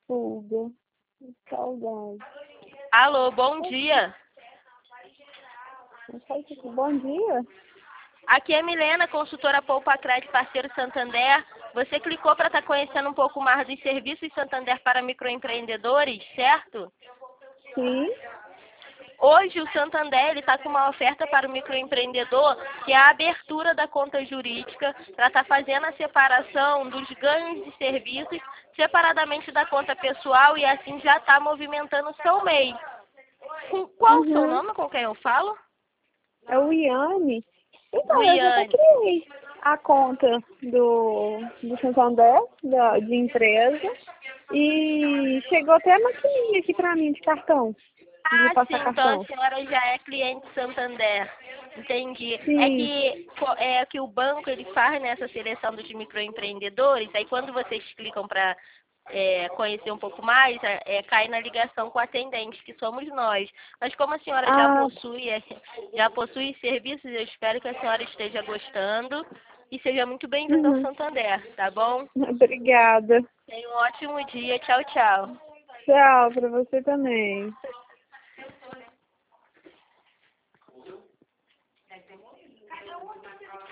Fuga. Saudade. Alô, bom dia. Não sei se bom dia. Aqui é Milena, consultora Poupa Crédito Parceiro Santander. Você clicou para estar conhecendo um pouco mais dos serviços Santander para microempreendedores, certo? Sim. Hoje o Santander está com uma oferta para o microempreendedor, que é a abertura da conta jurídica para estar fazendo a separação dos ganhos de serviços separadamente da conta pessoal e assim já está movimentando o seu MEI. Qual o seu nome, com quem eu falo? É o Iane. Então, eu já até Luiane. criei a conta do Santander, de empresa, e chegou até a maquininha aqui pra mim de cartão, de Ah, sim, passar então a cartão. senhora já é cliente Santander. Entendi. Sim. É que o banco ele faz nessa seleção dos microempreendedores, aí quando vocês clicam para conhecer um pouco mais, cai na ligação com o atendente, que somos nós. Mas como a senhora Ah, já possui serviços, eu espero que a senhora esteja gostando e seja muito bem-vinda ao uhum. Santander, tá bom? Obrigada. Tenha um ótimo dia. Tchau, tchau. Tchau pra você também.